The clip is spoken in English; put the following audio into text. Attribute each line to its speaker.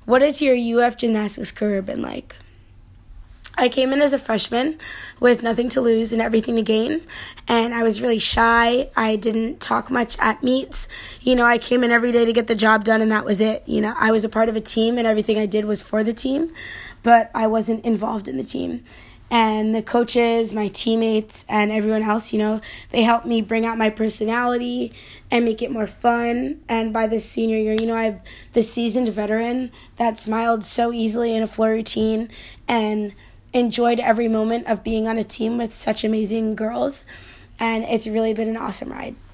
Speaker 1: what has your UF gymnastics career been like? I came in as a freshman with nothing to lose and everything to gain, and I was really shy. I didn't talk much at meets. I came in every day to get the job done, and that was it. I was a part of a team, and everything I did was for the team, but I wasn't involved in the team. And the coaches, my teammates, and everyone else, they helped me bring out my personality and make it more fun. And by this senior year, I'm the seasoned veteran that smiled so easily in a floor routine and enjoyed every moment of being on a team with such amazing girls. And it's really been an awesome ride.